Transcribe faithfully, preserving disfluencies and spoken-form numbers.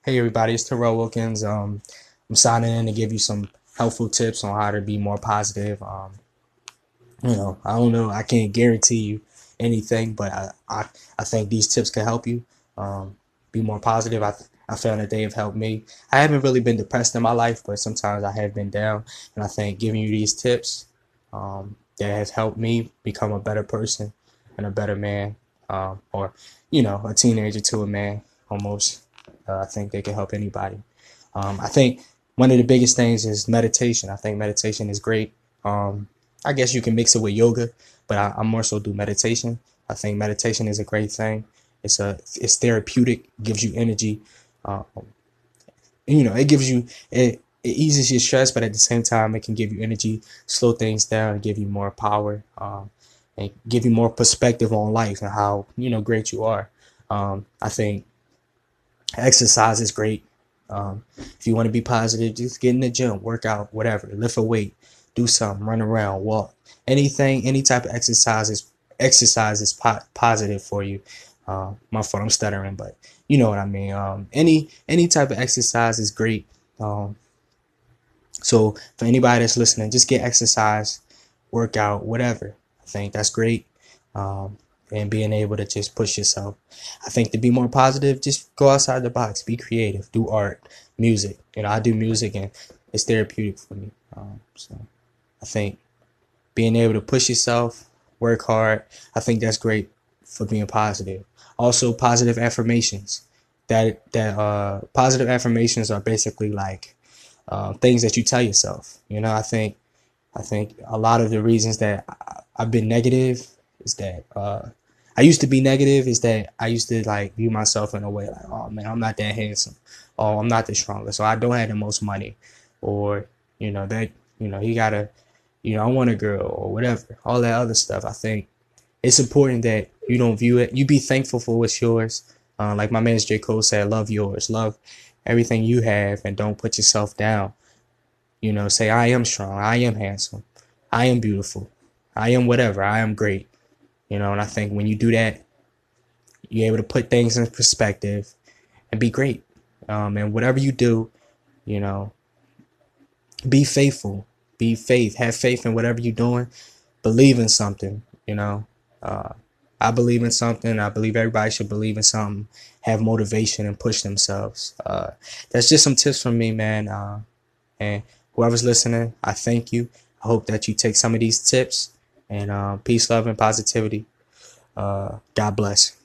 Hey everybody, it's Terrell Wilkins. Um, I'm signing in to give you some helpful tips on how to be more positive. Um, you know, I don't know, I can't guarantee you anything, but I, I, I think these tips can help you um, be more positive. I, I found that they have helped me. I haven't really been depressed in my life, but sometimes I have been down, and I think giving you these tips um, that has helped me become a better person and a better man, um, or you know, a teenager to a man almost. Uh, I think they can help anybody. Um, I think one of the biggest things is meditation. I think meditation is great. Um, I guess you can mix it with yoga, but I, I more so do meditation. I think meditation is a great thing. It's a it's therapeutic, gives you energy. Uh, you know, it gives you it, it eases your stress, but at the same time, it can give you energy, slow things down, and give you more power, um, and give you more perspective on life and how you know great you are. Um, I think exercise is great. Um, if you want to be positive, just get in the gym, work out, whatever, lift a weight, do something, run around, walk, anything, any type of exercise is exercise is po- positive for you. Uh, my fault, I'm stuttering, but you know what I mean. Um, any any type of exercise is great. Um, so for anybody that's listening, just get exercise, work out, whatever. I think that's great. Um, and being able to just push yourself. I think to be more positive, just go outside the box, be creative, do art, music. You know, I do music and it's therapeutic for me. Um, so I think being able to push yourself, work hard, I think that's great for being positive. Also, positive affirmations. That that uh, positive affirmations are basically like uh, things that you tell yourself. You know, I think I think a lot of the reasons that I, I've been negative is that uh, I used to be negative. Is that I used to like view myself in a way like, oh man, I'm not that handsome, oh I'm not the strongest, so I don't have the most money, or you know that you know he gotta, you know I want a girl or whatever, all that other stuff. I think it's important that you don't view it. You be thankful for what's yours. Uh, like my man J. Cole said, love yours, love everything you have, and don't put yourself down. You know, say, I am strong. I am handsome. I am beautiful. I am whatever. I am great. You know, and I think when you do that, you're able to put things in perspective and be great. Um, and whatever you do, you know, be faithful. Be faith. Have faith in whatever you're doing. Believe in something, you know. Uh, I believe in something. I believe everybody should believe in something. Have motivation and push themselves. Uh, that's just some tips from me, man. Uh, And whoever's listening, I thank you. I hope that you take some of these tips and uh, peace, love, and positivity. Uh, God bless.